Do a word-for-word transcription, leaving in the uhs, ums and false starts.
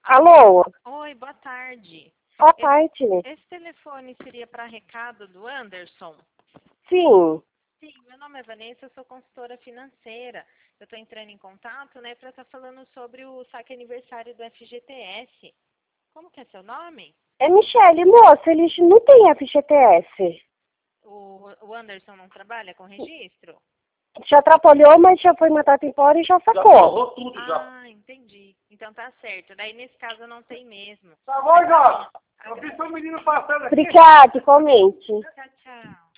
Alô? Oi, boa tarde. Boa tarde. Esse, esse telefone seria para recado do Anderson? Sim. Sim, meu nome é Vanessa, eu sou consultora financeira. Eu estou entrando em contato, né, para estar falando sobre o saque aniversário do F G T S. Como que é seu nome? É Michele, moça, eles não têm F G T S. O, o Anderson não trabalha com registro? Já atrapalhou, mas já foi mandado embora e já Já sacou. provou tudo, já. Ah, entendi. Então tá certo. Daí nesse caso não tem mesmo. Tá bom, Jorge. Eu vi seu menino passando aqui. Obrigada, igualmente. Tchau, tchau.